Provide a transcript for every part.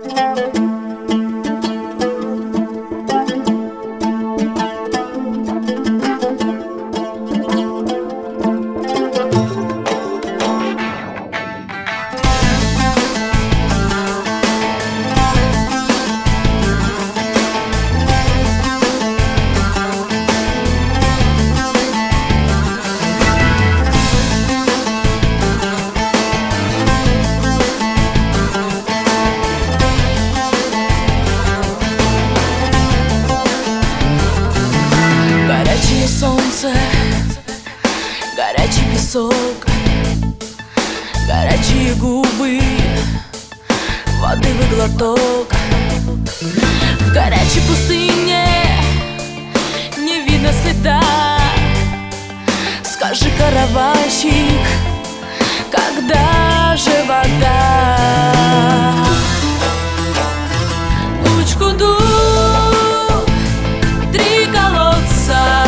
Солнце, горячий песок, горячие губы, воды в глоток. В горячей пустыне не видно следа. Скажи, каравайщик, когда же вода? Лучку-ду, три колодца,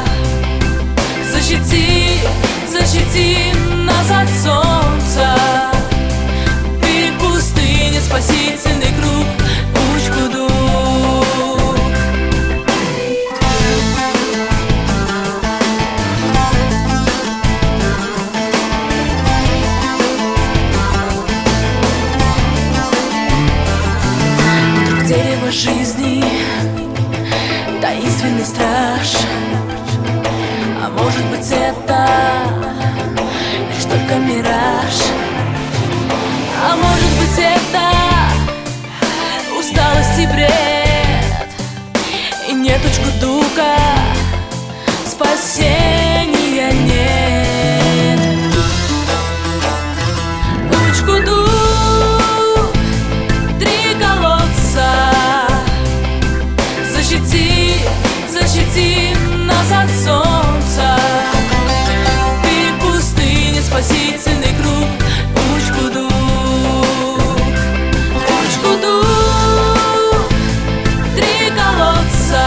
защити нас от солнца. Перед пустыней спасительный круг, Лучку-ду. Вдруг дерево жизни, таинственный страж. А может быть, это лишь только мираж. А может быть, это усталость и бред, и неточку дука, спасения нет. Лучку-ду, три колодца, защити нас от солнца. Перед пустыней спасительный круг, Лучку-ду. Лучку-ду, три колодца,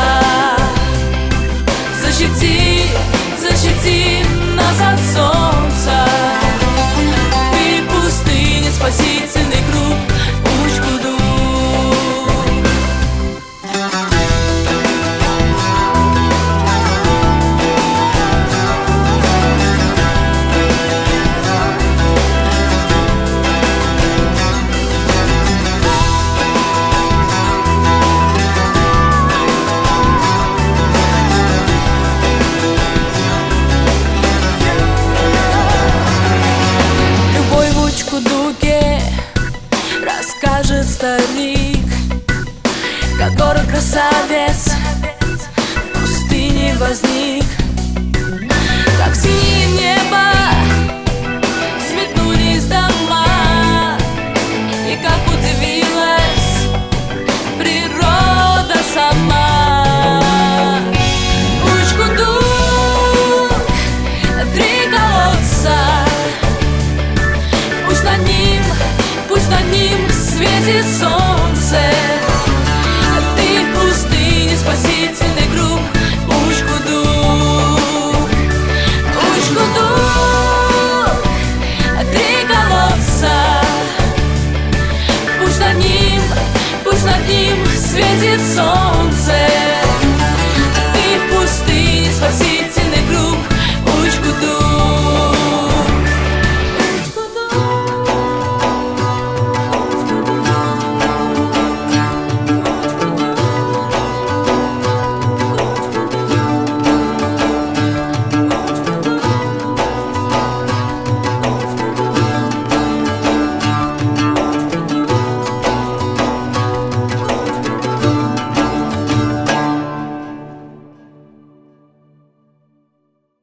защити нас от солнца. Перед пустыней спасительный круг, Лучку-ду. Расскажет старик, который красавец в пустыне возник. Как синее небо взметнулись дома, и как удивилась природа сама. Лучку-ду, три колодца, пусть над ним светит солнце. Ты в пустыне спасительный круг, Лучку-ду. Лучку-ду, три колодца, пусть над ним светит солнце. Ты в пустыне спасительный